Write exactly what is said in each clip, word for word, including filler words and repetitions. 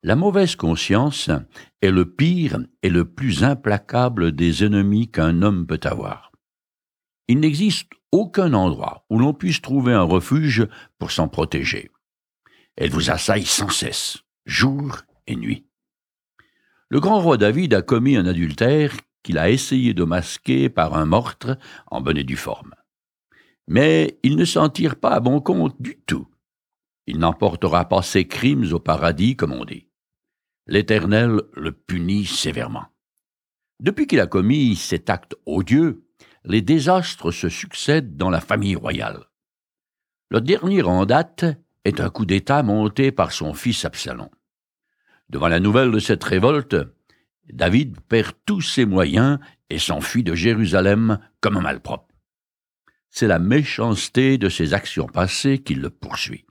La mauvaise conscience est le pire et le plus implacable des ennemis qu'un homme peut avoir. Il n'existe aucun endroit où l'on puisse trouver un refuge pour s'en protéger. Elle vous assaille sans cesse, jour et nuit. Le grand roi David a commis un adultère qu'il a essayé de masquer par un meurtre en bonne et due forme. Mais il ne s'en tire pas à bon compte du tout. Il n'emportera pas ses crimes au paradis, comme on dit. L'Éternel le punit sévèrement. Depuis qu'il a commis cet acte odieux, les désastres se succèdent dans la famille royale. Le dernier en date est un coup d'État monté par son fils Absalom. Devant la nouvelle de cette révolte, David perd tous ses moyens et s'enfuit de Jérusalem comme un malpropre. C'est la méchanceté de ses actions passées qui le poursuit.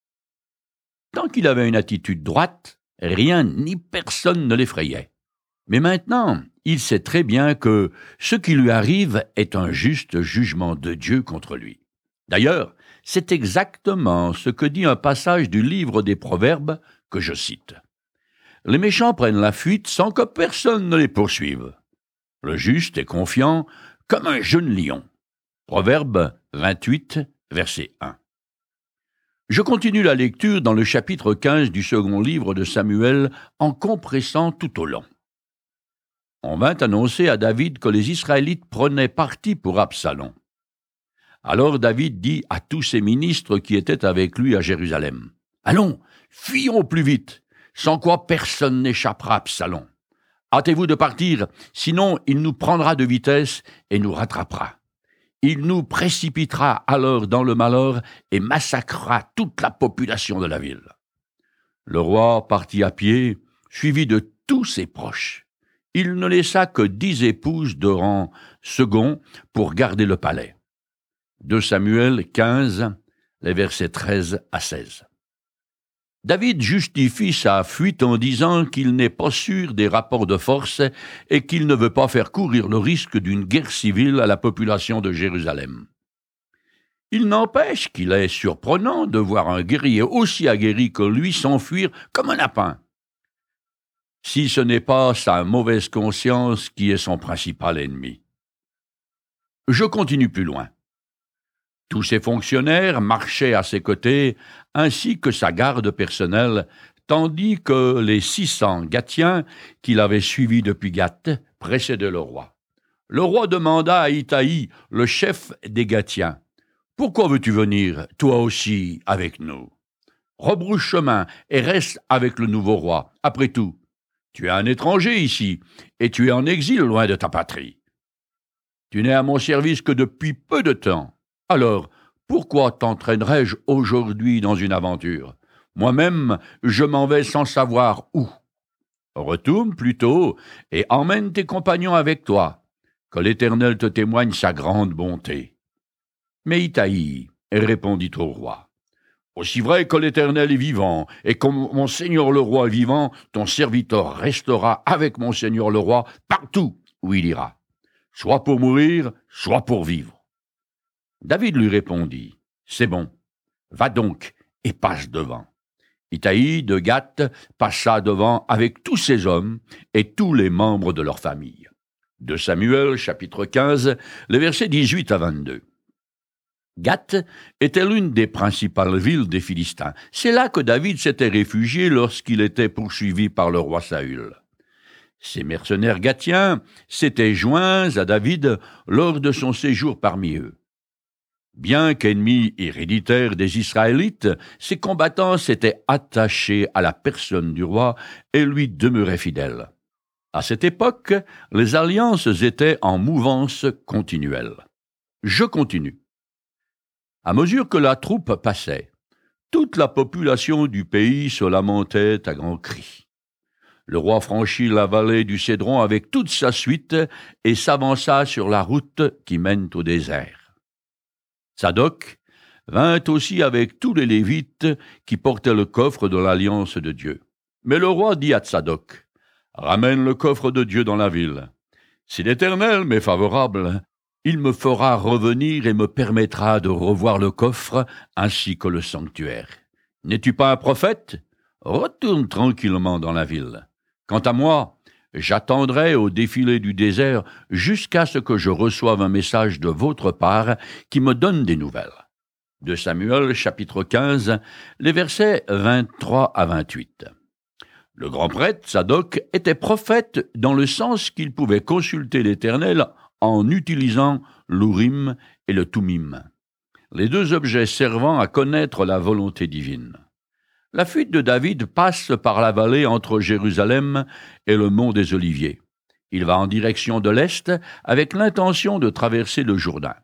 Tant qu'il avait une attitude droite, rien ni personne ne l'effrayait. Mais maintenant, il sait très bien que ce qui lui arrive est un juste jugement de Dieu contre lui. D'ailleurs, c'est exactement ce que dit un passage du livre des Proverbes que je cite. Les méchants prennent la fuite sans que personne ne les poursuive. Le juste est confiant comme un jeune lion. Proverbe vingt-huit, verset un. Je continue la lecture dans le chapitre quinze du second livre de Samuel en compressant tout au long. On vint annoncer à David que les Israélites prenaient parti pour Absalom. Alors David dit à tous ses ministres qui étaient avec lui à Jérusalem, « Allons, fuyons au plus vite, sans quoi personne n'échappera à Absalom. Hâtez-vous de partir, sinon il nous prendra de vitesse et nous rattrapera. Il nous précipitera alors dans le malheur et massacrera toute la population de la ville. » Le roi partit à pied, suivi de tous ses proches. Il ne laissa que dix épouses de rang second pour garder le palais. deux Samuel quinze, les versets treize à seize. David justifie sa fuite en disant qu'il n'est pas sûr des rapports de force et qu'il ne veut pas faire courir le risque d'une guerre civile à la population de Jérusalem. Il n'empêche qu'il est surprenant de voir un guerrier aussi aguerri que lui s'enfuir comme un lapin. Si ce n'est pas sa mauvaise conscience qui est son principal ennemi. Je continue plus loin. Tous ses fonctionnaires marchaient à ses côtés, ainsi que sa garde personnelle, tandis que les six cents Gatiens qu'il avait suivis depuis Gath précédaient le roi. Le roi demanda à Itaï, le chef des Gatiens, « Pourquoi veux-tu venir, toi aussi, avec nous? Rebrousse chemin et reste avec le nouveau roi. Après tout, tu es un étranger ici, et tu es en exil loin de ta patrie. Tu n'es à mon service que depuis peu de temps. Alors, pourquoi t'entraînerais-je aujourd'hui dans une aventure? Moi-même, je m'en vais sans savoir où. Retourne plutôt et emmène tes compagnons avec toi, que l'Éternel te témoigne sa grande bonté. » Mais Itaï répondit au roi, « Aussi vrai que l'Éternel est vivant, et comme mon seigneur le roi est vivant, ton serviteur restera avec mon seigneur le roi partout où il ira, soit pour mourir, soit pour vivre. » David lui répondit, « C'est bon, va donc et passe devant. » Itaï de Gath passa devant avec tous ses hommes et tous les membres de leur famille. deux Samuel, chapitre quinze, les versets dix-huit à vingt-deux. Gath était l'une des principales villes des Philistins. C'est là que David s'était réfugié lorsqu'il était poursuivi par le roi Saül. Ces mercenaires gatiens s'étaient joints à David lors de son séjour parmi eux. Bien qu'ennemis héréditaires des Israélites, ces combattants s'étaient attachés à la personne du roi et lui demeuraient fidèles. À cette époque, les alliances étaient en mouvance continuelle. Je continue. À mesure que la troupe passait, toute la population du pays se lamentait à grands cris. Le roi franchit la vallée du Cédron avec toute sa suite et s'avança sur la route qui mène au désert. Sadoc vint aussi avec tous les Lévites qui portaient le coffre de l'alliance de Dieu. Mais le roi dit à Sadoc, « Ramène le coffre de Dieu dans la ville. Si l'Éternel m'est favorable, il me fera revenir et me permettra de revoir le coffre ainsi que le sanctuaire. N'es-tu pas un prophète? retourne tranquillement dans la ville. Quant à moi, j'attendrai au défilé du désert jusqu'à ce que je reçoive un message de votre part qui me donne des nouvelles. De Samuel, chapitre quinze, les versets vingt-trois à vingt-huit. Le grand prêtre, Sadoc, était prophète dans le sens qu'il pouvait consulter l'Éternel en utilisant l'Urim et le Thummim, les deux objets servant à connaître la volonté divine. La fuite de David passe par la vallée entre Jérusalem et le mont des Oliviers. Il va en direction de l'Est avec l'intention de traverser le Jourdain.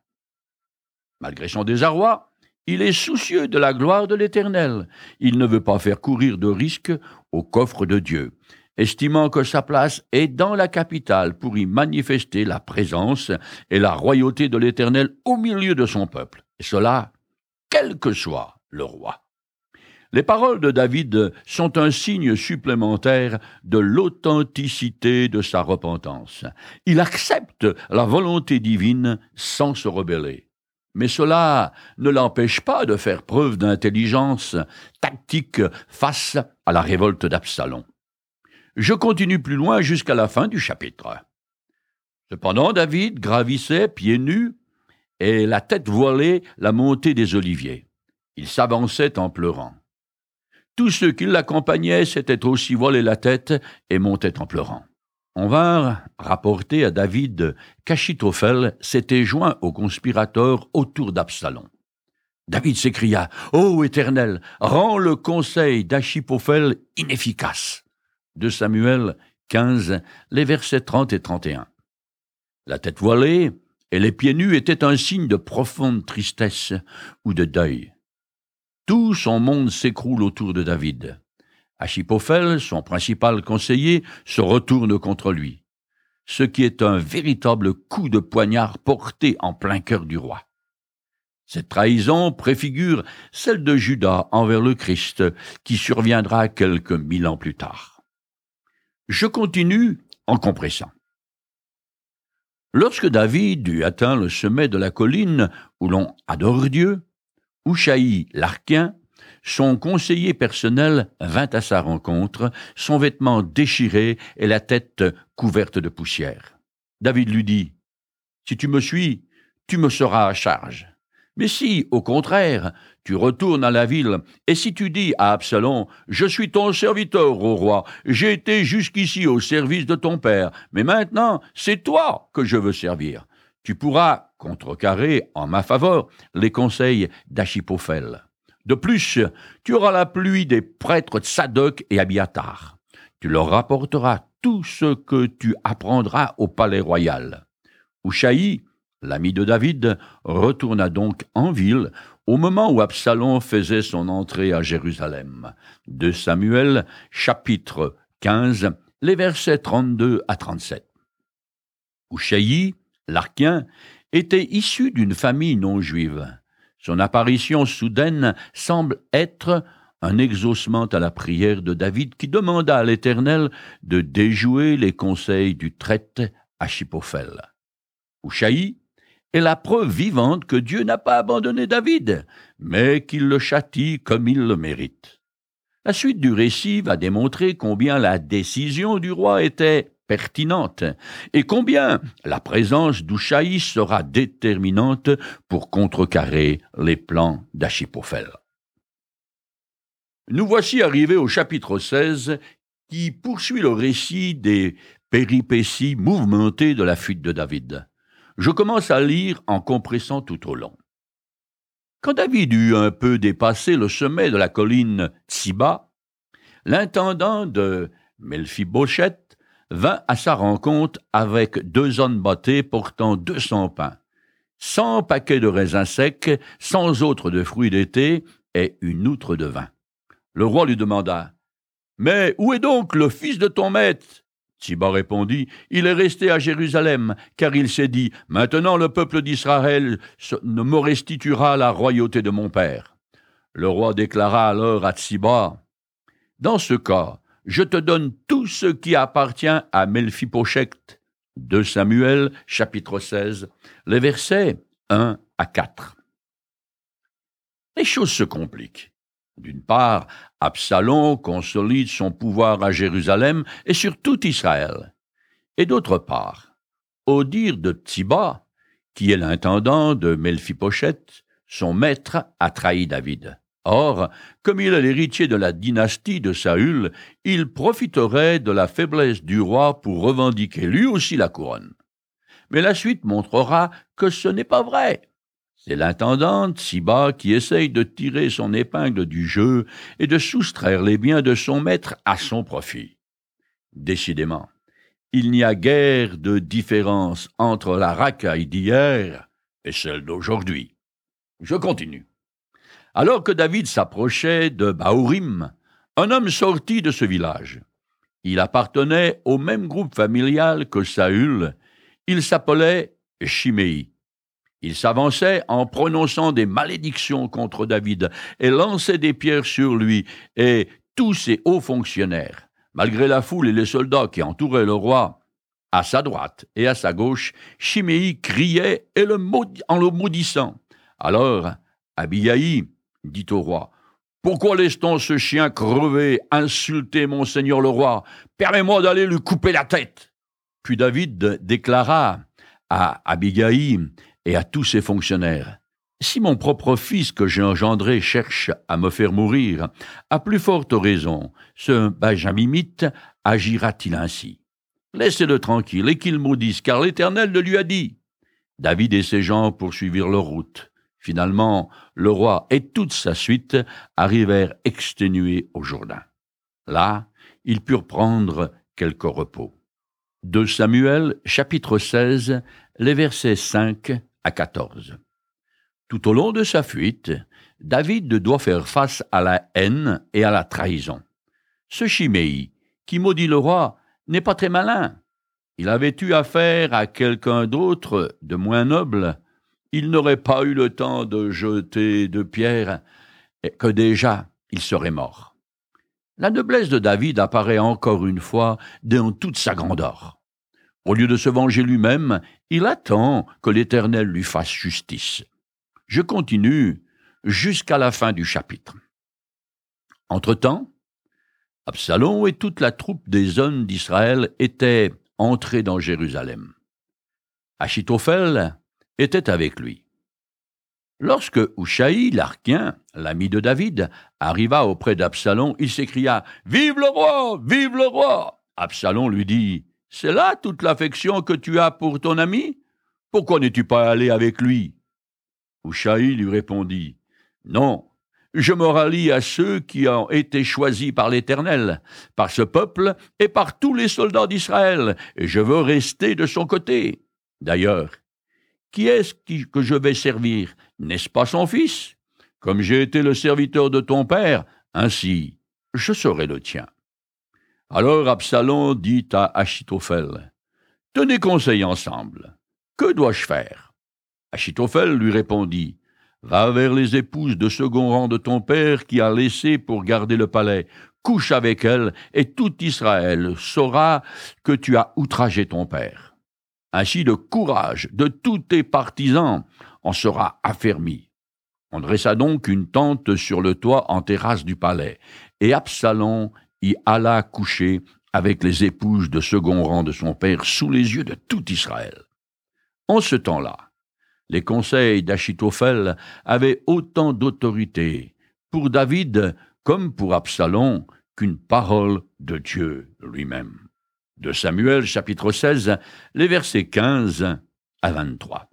Malgré son désarroi, il est soucieux de la gloire de l'Éternel. Il ne veut pas faire courir de risque au coffre de Dieu, estimant que sa place est dans la capitale pour y manifester la présence et la royauté de l'Éternel au milieu de son peuple. Et cela, quel que soit le roi. Les paroles de David sont un signe supplémentaire de l'authenticité de sa repentance. Il accepte la volonté divine sans se rebeller. Mais cela ne l'empêche pas de faire preuve d'intelligence tactique face à la révolte d'Absalom. Je continue plus loin jusqu'à la fin du chapitre. Cependant, David gravissait pieds nus et la tête voilée la montée des Oliviers. Il s'avançait en pleurant. Tous ceux qui l'accompagnaient s'étaient aussi voilés la tête et montaient en pleurant. On vint rapporter à David qu'Achitophel s'était joint aux conspirateurs autour d'Absalom. David s'écria « Ô Éternel, rends le conseil d'Achipophel inefficace !» De Samuel quinze, les versets trente et trente et un. La tête voilée et les pieds nus étaient un signe de profonde tristesse ou de deuil. Tout son monde s'écroule autour de David. Achipophel, son principal conseiller, se retourne contre lui, ce qui est un véritable coup de poignard porté en plein cœur du roi. Cette trahison préfigure celle de Judas envers le Christ, qui surviendra quelques mille ans plus tard. Je continue en compressant. Lorsque David eut atteint le sommet de la colline où l'on adore Dieu, Hushaï l'Arkien, son conseiller personnel, vint à sa rencontre, son vêtement déchiré et la tête couverte de poussière. David lui dit, « Si tu me suis, tu me seras à charge. Mais si, au contraire, tu retournes à la ville, et si tu dis à Absalom, « Je suis ton serviteur, ô roi, j'ai été jusqu'ici au service de ton père, mais maintenant, c'est toi que je veux servir. » Tu pourras contrecarrer en ma faveur les conseils d'Achipophel. De plus, tu auras la pluie des prêtres Tsadok et Abiatar. Tu leur rapporteras tout ce que tu apprendras au palais royal. Hushaï, l'ami de David, retourna donc en ville au moment où Absalom faisait son entrée à Jérusalem. De Samuel, chapitre quinze, les versets trente-deux à trente-sept. Hushaï, l'Arkien, était issu d'une famille non juive. Son apparition soudaine semble être un exaucement à la prière de David qui demanda à l'Éternel de déjouer les conseils du traître Achipophel. Hushaï est la preuve vivante que Dieu n'a pas abandonné David, mais qu'il le châtie comme il le mérite. La suite du récit va démontrer combien la décision du roi était pertinente et combien la présence d'Hushaï sera déterminante pour contrecarrer les plans d'Achipophel. Nous voici arrivés au chapitre seize qui poursuit le récit des péripéties mouvementées de la fuite de David. Je commence à lire en compressant tout au long. Quand David eut un peu dépassé le sommet de la colline Tsiba, l'intendant de Mephibosheth vint à sa rencontre avec deux ânes bâtés portant deux cents pains, cent paquets de raisins secs, cent autres de fruits d'été et une outre de vin. Le roi lui demanda, « Mais où est donc le fils de ton maître ?» Tsiba répondit, « Il est resté à Jérusalem, car il s'est dit, « Maintenant le peuple d'Israël ne me restituera la royauté de mon père. » Le roi déclara alors à Tsiba, « Dans ce cas, je te donne tout ce qui appartient à Mephibosheth. » De Samuel, chapitre seize, les versets un à quatre. Les choses se compliquent. D'une part, Absalom consolide son pouvoir à Jérusalem et sur tout Israël. Et d'autre part, au dire de Tsiba, qui est l'intendant de Méphibosheth, son maître a trahi David. Or, comme il est l'héritier de la dynastie de Saül, il profiterait de la faiblesse du roi pour revendiquer lui aussi la couronne. Mais la suite montrera que ce n'est pas vrai. C'est l'intendant Tsiba qui essaye de tirer son épingle du jeu et de soustraire les biens de son maître à son profit. Décidément, il n'y a guère de différence entre la racaille d'hier et celle d'aujourd'hui. Je continue. Alors que David s'approchait de Bahurim, un homme sortit de ce village. Il appartenait au même groupe familial que Saül. Il s'appelait Shimei. Il s'avançait en prononçant des malédictions contre David et lançait des pierres sur lui et tous ses hauts fonctionnaires. Malgré la foule et les soldats qui entouraient le roi, à sa droite et à sa gauche, Shimei criait et le maudit, en le maudissant. Alors, Abigaï dit au roi, « Pourquoi laisse-t-on ce chien crever, insulter mon seigneur le roi? Permets-moi d'aller lui couper la tête. » Puis David déclara à Abigaï et à tous ses fonctionnaires, « Si mon propre fils que j'ai engendré cherche à me faire mourir, à plus forte raison, ce benjaminite agira-t-il ainsi? Laissez-le tranquille et qu'il maudisse, car l'Éternel le lui a dit. » David et ses gens poursuivirent leur route. Finalement, le roi et toute sa suite arrivèrent exténués au Jourdain. Là, ils purent prendre quelque repos. deux Samuel, chapitre seize, les versets cinq à quatorze. Tout au long de sa fuite, David doit faire face à la haine et à la trahison. Ce Shimei, qui maudit le roi, n'est pas très malin. Il avait eu affaire à quelqu'un d'autre, de moins noble. Il n'aurait pas eu le temps de jeter de pierres, que déjà il serait mort. La noblesse de David apparaît encore une fois dans toute sa grandeur. Au lieu de se venger lui-même, il attend que l'Éternel lui fasse justice. Je continue jusqu'à la fin du chapitre. Entre-temps, Absalom et toute la troupe des hommes d'Israël étaient entrés dans Jérusalem. Achitophel était avec lui. Lorsque Hushaï, l'Archien, l'ami de David, arriva auprès d'Absalom, il s'écria « Vive le roi! Vive le roi !» Absalom lui dit « C'est là toute l'affection que tu as pour ton ami? Pourquoi n'es-tu pas allé avec lui ?» Hushaï lui répondit « Non, je me rallie à ceux qui ont été choisis par l'Éternel, par ce peuple et par tous les soldats d'Israël, et je veux rester de son côté. D'ailleurs, qui est-ce qui, que je vais servir? N'est-ce pas son fils? Comme j'ai été le serviteur de ton père, ainsi je serai le tien. » Alors Absalom dit à Achitophel, « Tenez conseil ensemble. Que dois-je faire? » Achitophel lui répondit, « Va vers les épouses de second rang de ton père qui a laissé pour garder le palais. Couche avec elles, et tout Israël saura que tu as outragé ton père. Ainsi le courage de tous tes partisans en sera affermi. » On dressa donc une tente sur le toit en terrasse du palais, et Absalom y alla coucher avec les épouses de second rang de son père sous les yeux de tout Israël. En ce temps-là, les conseils d'Achitophel avaient autant d'autorité pour David comme pour Absalom qu'une parole de Dieu lui-même. De Samuel, chapitre seize, les versets quinze à vingt-trois.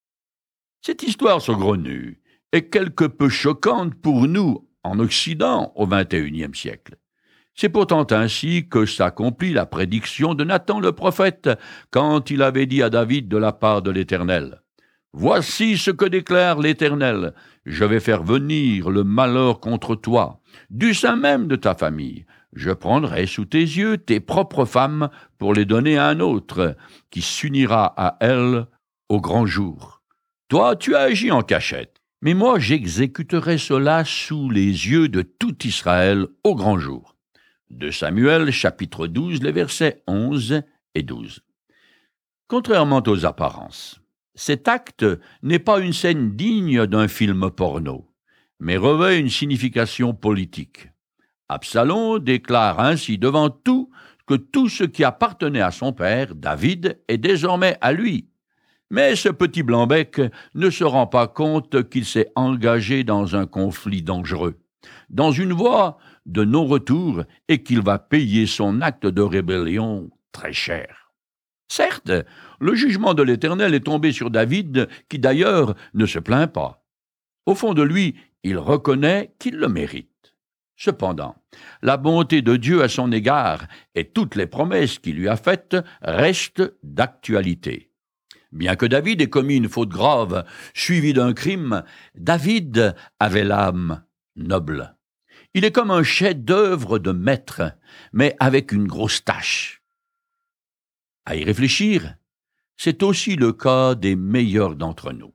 Cette histoire saugrenue est quelque peu choquante pour nous en Occident au vingt et unième siècle. C'est pourtant ainsi que s'accomplit la prédiction de Nathan le prophète quand il avait dit à David de la part de l'Éternel « Voici ce que déclare l'Éternel, je vais faire venir le malheur contre toi, du sein même de ta famille. Je prendrai sous tes yeux tes propres femmes pour les donner à un autre, qui s'unira à elles au grand jour. Toi, tu as agi en cachette, mais moi j'exécuterai cela sous les yeux de tout Israël au grand jour. » De Samuel, chapitre douze, les versets onze et douze. Contrairement aux apparences, cet acte n'est pas une scène digne d'un film porno, mais revêt une signification politique. Absalom déclare ainsi devant tout que tout ce qui appartenait à son père, David, est désormais à lui. Mais ce petit blanc-bec ne se rend pas compte qu'il s'est engagé dans un conflit dangereux, dans une voie de non-retour, et qu'il va payer son acte de rébellion très cher. Certes, le jugement de l'Éternel est tombé sur David, qui d'ailleurs ne se plaint pas. Au fond de lui, il reconnaît qu'il le mérite. Cependant, la bonté de Dieu à son égard et toutes les promesses qu'il lui a faites restent d'actualité. Bien que David ait commis une faute grave, suivie d'un crime, David avait l'âme noble. Il est comme un chef-d'œuvre de maître, mais avec une grosse tache. À y réfléchir, c'est aussi le cas des meilleurs d'entre nous.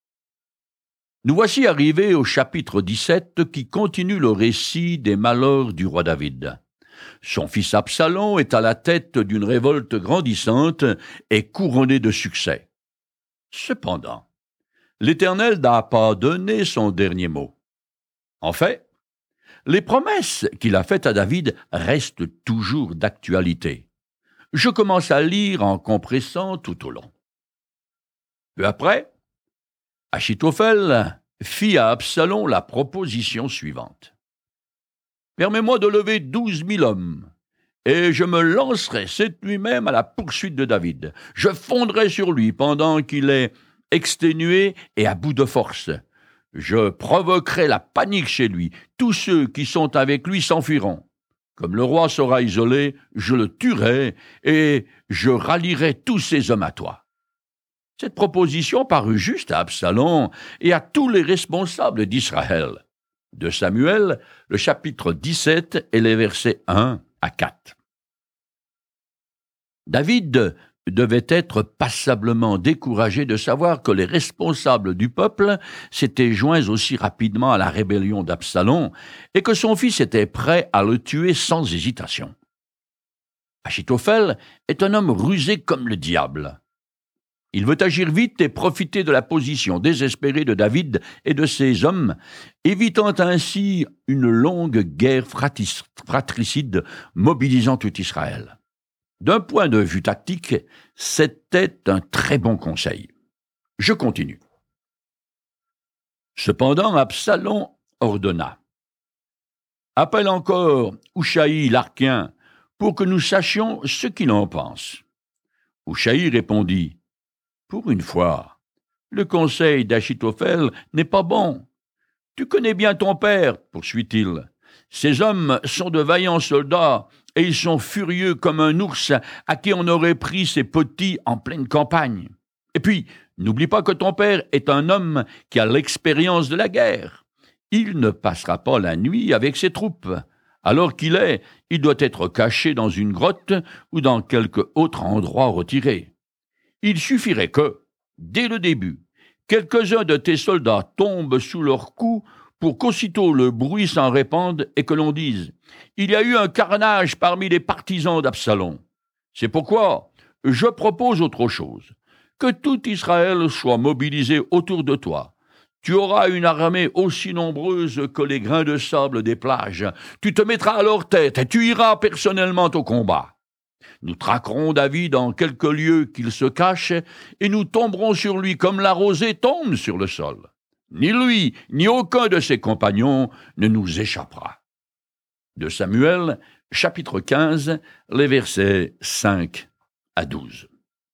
Nous voici arrivés au chapitre dix-sept qui continue le récit des malheurs du roi David. Son fils Absalom est à la tête d'une révolte grandissante et couronné de succès. Cependant, l'Éternel n'a pas donné son dernier mot. En fait, les promesses qu'il a faites à David restent toujours d'actualité. Je commence à lire en compressant tout au long. Peu après, Achitophel fit à Absalom la proposition suivante. « Permets-moi de lever douze mille hommes, et je me lancerai cette nuit même à la poursuite de David. Je fondrai sur lui pendant qu'il est exténué et à bout de force. Je provoquerai la panique chez lui. Tous ceux qui sont avec lui s'enfuiront. Comme le roi sera isolé, je le tuerai, et je rallierai tous ses hommes à toi. » Cette proposition parut juste à Absalom et à tous les responsables d'Israël. De Samuel, le chapitre dix-sept et les versets un à quatre. David devait être passablement découragé de savoir que les responsables du peuple s'étaient joints aussi rapidement à la rébellion d'Absalom et que son fils était prêt à le tuer sans hésitation. Achitophel est un homme rusé comme le diable. Il veut agir vite et profiter de la position désespérée de David et de ses hommes, évitant ainsi une longue guerre fratricide mobilisant tout Israël. D'un point de vue tactique, c'était un très bon conseil. Je continue. Cependant, Absalom ordonna « Appelle encore Hushaï l'Arkien pour que nous sachions ce qu'il en pense. » Hushaï répondit « Pour une fois, le conseil d'Achitophel n'est pas bon. Tu connais bien ton père, poursuit-il. Ces hommes sont de vaillants soldats et ils sont furieux comme un ours à qui on aurait pris ses petits en pleine campagne. Et puis, n'oublie pas que ton père est un homme qui a l'expérience de la guerre. Il ne passera pas la nuit avec ses troupes. Alors qu'il est, il doit être caché dans une grotte ou dans quelque autre endroit retiré. Il suffirait que, dès le début, quelques-uns de tes soldats tombent sous leurs coups pour qu'aussitôt le bruit s'en répande et que l'on dise « Il y a eu un carnage parmi les partisans d'Absalom. » C'est pourquoi je propose autre chose, que tout Israël soit mobilisé autour de toi. Tu auras une armée aussi nombreuse que les grains de sable des plages. Tu te mettras à leur tête et tu iras personnellement au combat. Nous traquerons David en quelque lieu qu'il se cache, et nous tomberons sur lui comme la rosée tombe sur le sol. Ni lui, ni aucun de ses compagnons ne nous échappera. De Samuel, chapitre quinze, les versets cinq à douze.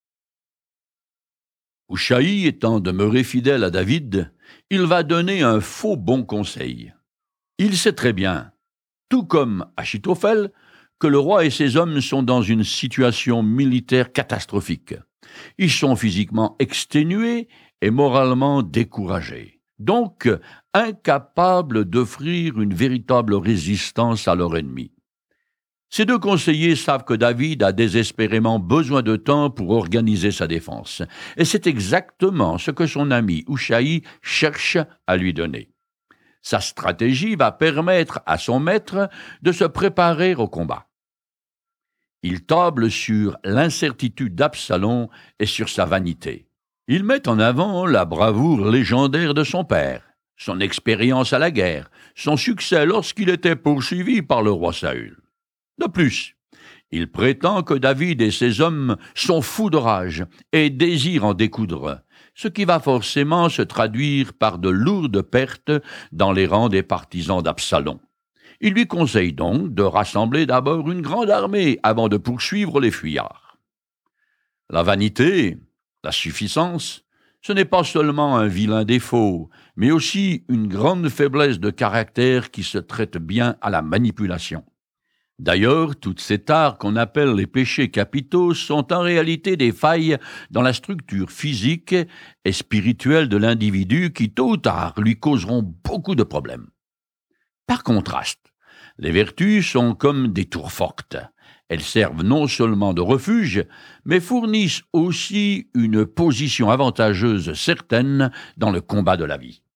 Hushaï étant demeuré fidèle à David, il va donner un faux bon conseil. Il sait très bien, tout comme Achitophel, que le roi et ses hommes sont dans une situation militaire catastrophique. Ils sont physiquement exténués et moralement découragés, donc incapables d'offrir une véritable résistance à leur ennemi. Ces deux conseillers savent que David a désespérément besoin de temps pour organiser sa défense, et c'est exactement ce que son ami Hushaï cherche à lui donner. Sa stratégie va permettre à son maître de se préparer au combat. Il table sur l'incertitude d'Absalom et sur sa vanité. Il met en avant la bravoure légendaire de son père, son expérience à la guerre, son succès lorsqu'il était poursuivi par le roi Saül. De plus, il prétend que David et ses hommes sont fous de rage et désirent en découdre, ce qui va forcément se traduire par de lourdes pertes dans les rangs des partisans d'Absalom. Il lui conseille donc de rassembler d'abord une grande armée avant de poursuivre les fuyards. La vanité, la suffisance, ce n'est pas seulement un vilain défaut, mais aussi une grande faiblesse de caractère qui se traite bien à la manipulation. D'ailleurs, toutes ces tares qu'on appelle les péchés capitaux sont en réalité des failles dans la structure physique et spirituelle de l'individu qui, tôt ou tard, lui causeront beaucoup de problèmes. Par contraste, les vertus sont comme des tours fortes. Elles servent non seulement de refuge, mais fournissent aussi une position avantageuse certaine dans le combat de la vie.